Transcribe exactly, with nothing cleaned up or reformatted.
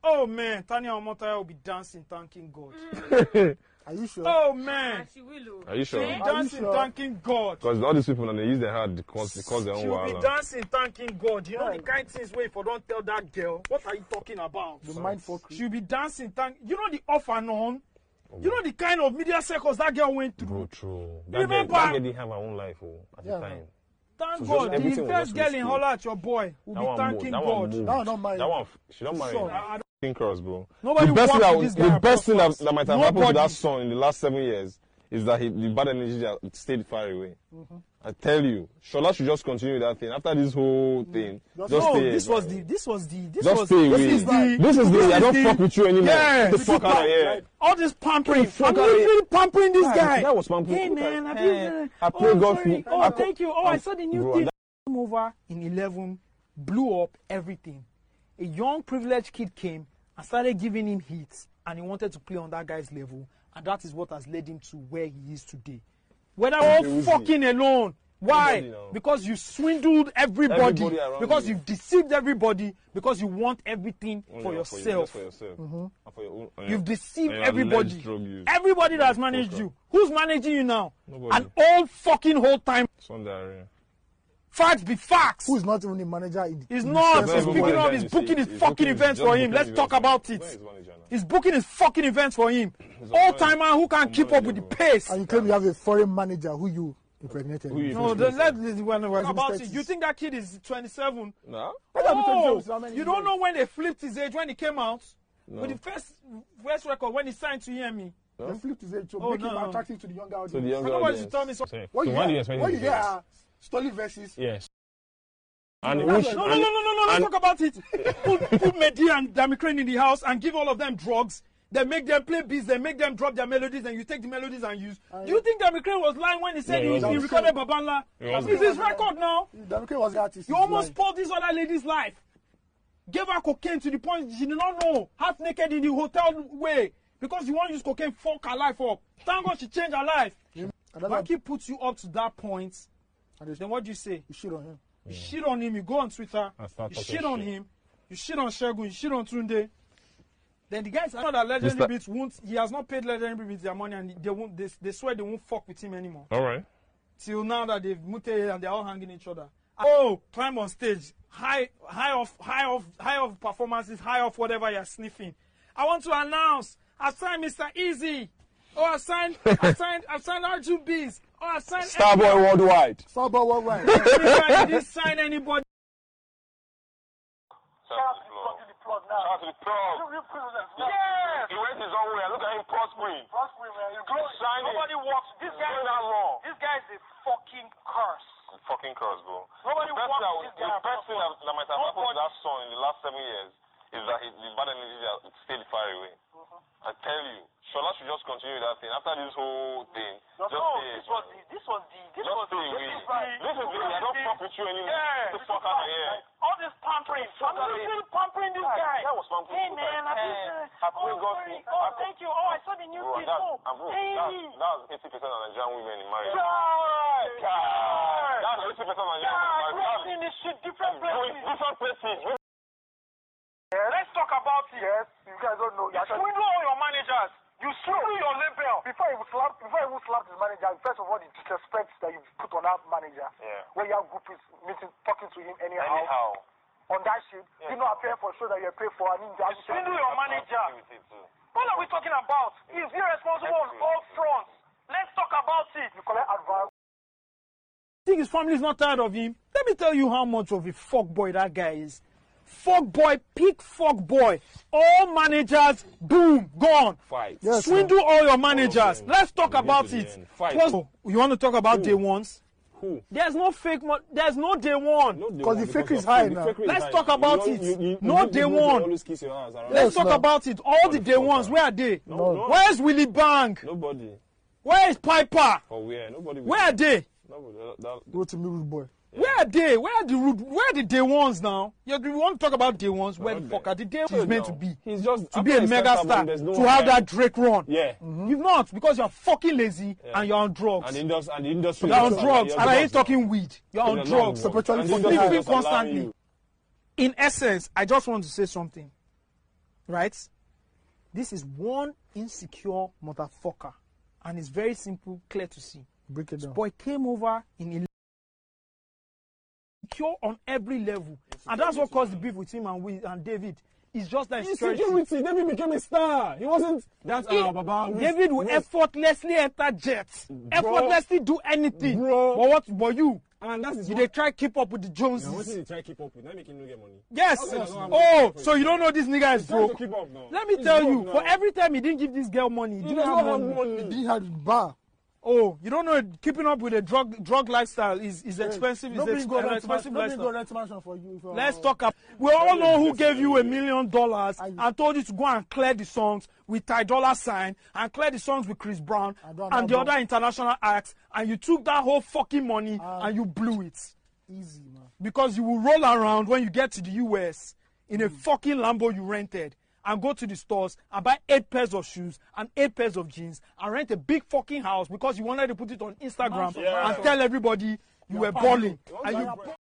Oh man, Tanya Omotaya will be dancing, thanking God. Are you sure? Oh man. Ah, she will. Are you sure? She'll be Are you dancing, sure? thanking God. Because all these people, and they use their heart because they cause their own She'll be wild. dancing, thanking God. You know the kind of things where if I don't tell that girl, what are you talking about? The mind fuckery. She'll be dancing, thank. You know the off and on. You know the kind of media circles that girl went through. Bro, true. That Remember- girl, that girl didn't have her own life oh, at Yeah, the time. man. Thank So God. just The everything was first just girl in risky. holler at your boy will That be one thanking moved. That one God. moved. That one not married. That one, she don't marry Sure. him. I- I don't- King cross, bro. Nobody the best thing, walked that, with this guy the best thing that, across that might have happened to Nobody. that son in the last seven years is that he, the bad energy that stayed far away. Mm-hmm. I tell you, Shola should just continue with that thing. After this whole thing, Just- just No, stay. this away. was the. This was the. This Just was. stay away. This is the. This is the. I don't the- fuck with you anymore. Yeah. Get the fuck out of here. All this pampering. Get the fuck I'm out of here. literally pampering this Yeah, guy. that was pampering. Hey Look at- man, have eh, you? I oh, play golf. sorry. with- Oh, I- thank you. Oh, I saw the new Bro, thing. that- Came over in eleven, blew up everything. A young privileged kid came and started giving him hits, and he wanted to play on that guy's level, and that is what has led him to where he is today. Whether all Uzi. fucking alone. Why? Nobody now. Because you swindled everybody. Everybody around Because you. you've deceived everybody. Because you want everything Only for for you, yourself. just for yourself. And for your own, and You've your- deceived and your everybody. alleged drug use. Everybody that has Fuck managed up. you. Who's managing you now? Nobody. An old fucking whole time. Sunday area. Facts be facts. Who's not even the manager? In, He's in not. the He's sense of picking manager up. in He's the booking city. his He's fucking booking- events just for him. booking Let's events talk for him. about Where it. is his manager now? He's booking his fucking events for him. He's All a timer who can keep up with the pace. And you claim you have a foreign manager who you impregnated. Who you No, Yes, then yes, let's yes. when we're Yes, about yes, it. yes. You think that kid is twenty-seven? No? Oh, How many you don't years? know when they flipped his age when he came out. No. With the first first record when he signed to hear me. No? They flipped his age to Oh, make no, him no. attractive to the younger audience. So the younger Somebody audience. should tell me something. So, What so you when do you hear? expect What him you to hear get? are stolen verses. Yes. And No, which, no, No, no, and- no, no, no, no. Let's and- talk about it. Put, put Mehdi and Dami Crane in the house and give all of them drugs. Then make them play beats. Then make them drop their melodies. And you take the melodies and use. Do you think Dami Crane was lying when he said No, he he, he wasn't. recorded Babanla? He wasn't. It's his record now. Damike was the artist. You he's almost lying. spoiled this other lady's life. Gave her cocaine to the point she did not know. Half naked in the hotel way. Because you want to use cocaine, fuck her life up. Thank God she changed her life. Another, Banky puts you up to that point. and Then what do you say? you shit on him. You shit on him, you go on Twitter, And start you talking shit on shit. him, you shit on Shegun, you shit on Tunde. Then the guys know that Mister Legendary Beats won't, he has not paid Legendary Beats their money and they won't, they, they swear they won't fuck with him anymore. All right. Till now that they've muted and they're all hanging each other. Oh, climb on stage, high, high off, high off, high off performances, high off whatever you're sniffing. I want to announce, I signed Mister Easy. Oh, I signed, I signed, I signed R two Bs. Oh, I signed Starboy Worldwide. Starboy Worldwide. I didn't sign anybody. Shout out to the plug. Shout out to the plug. Yes! He went his own way. Look at him prospering. Prospering, man. You go, Shining. nobody walks. This It's guy, going that long. this guy is a fucking curse. Fucking curse, bro. Nobody the best wants thing, this that, guy the best thing that, that might have happened to Nobody- that son in the last seven years is that he, the bad energy that stayed far away. I tell you, Shola should just continue with that thing. After this whole thing, No, just no, stay. this was the, this was the, this Just was stay the, away. this is the, This is the, I don't fuck with you anymore. Yeah. Get the fuck out of here. All this pampering. I'm literally pampering this Yeah, guy. that was pampering. Hey, man, I Hey, just, I uh, pray oh, God sorry. for- Oh, I- thank you. Oh, I saw the new Bro, thing. that, Oh, and bro, hey. that's, that's eighty percent of Nigerian women in marriage. God. God. That's eighty percent of Nigerian God, women in we've marriage. seen this shit different Doing places. different places. Yeah, let's talk about it. Yes, you guys don't know. You swindle all your managers. You swindle your label. Before he slap, before he slapped his manager, first of all, the disrespect that you put on that manager, Yeah. where you have groupies meeting, talking to him anyhow, Anyhow. on that shit, Yeah. you know, appearing for a show that you're paid for, and you You swindle your manager. What are we talking about? He's irresponsible on all fronts. Let's talk about it. You collect advance. Think his family is not tired of him. Let me tell you how much of a fuck boy that guy is. Fuck boy, peak fuck boy. All managers, boom, gone. Fight. Yes, Swindle all your managers. them. Let's talk Bring it about to the it. end. Fight. Plus, you want to talk about day ones? Who? There's no fake. Mo- there's no day one. No, they Because won't, the fake because is of- high the now. fake is Let's high. talk about You it. don't- you- you- No you day people one. always kiss your ass around. Let's Yes, talk no. about it. All the the day fuck ones. up. Where are they? No, No. no. Where's Willie Bang? Nobody. Where is Piper? For where? Nobody. will- Where are they? Nobody. That, that, Go to me, rude boy. Where are they? Where are the rude? Where are the day ones now? You you want to talk about day ones? Where the not fuck there. are the day ones Chill meant down. to be? He's just To be after a he steps mega up, star, there's no to one have there. that Drake run. Yeah. You've not, because you're fucking lazy Yeah. and you're on drugs. And the industry. And the industry. You're on just- drugs, you're and I ain't drugs. talking weed. You're on You're not drugs. Perpetually And the fucking industry high. just allowing Constantly. you. In essence, I just want to say something. right? This is one insecure motherfucker. And it's very simple, clear to see. Break it This down. boy came over in a insecure on every level. And that's what caused the beef with him and we and David. It's just that insecurity. Insecurity. David became a star. He wasn't that He- uh, Baba. who- David will who- effortlessly enter jets. Effortlessly do anything. Bro. But what? But you, And that is you what- they try keep up with the Now, Joneses. what did he try to keep up with? Not making no get money. Yes. How come I don't have Oh, money? so you don't know this nigga is Try to broke. keep up now. Let me He's tell broke you, now. for every time he didn't give this girl money, he He didn't doesn't have have money. money. He had bar. Oh, you don't know keeping up with a drug drug lifestyle is, is expensive. It's Nobody ex- go an rent expensive man- nobody go lifestyle. rent mansion for you. For, Let's talk about. We all know who gave you a million dollars I- and told you to go and clear the songs with Ty Dolla Sign and clear the songs with Chris Brown I don't and know the about- other international acts, and you took that whole fucking money Ah. and you blew it Easy, man. because you will roll around when you get to the U S in Mm. a fucking Lambo you rented and go to the stores and buy eight pairs of shoes and eight pairs of jeans and rent a big fucking house because you wanted to put it on Instagram Yeah. and tell everybody you were balling and you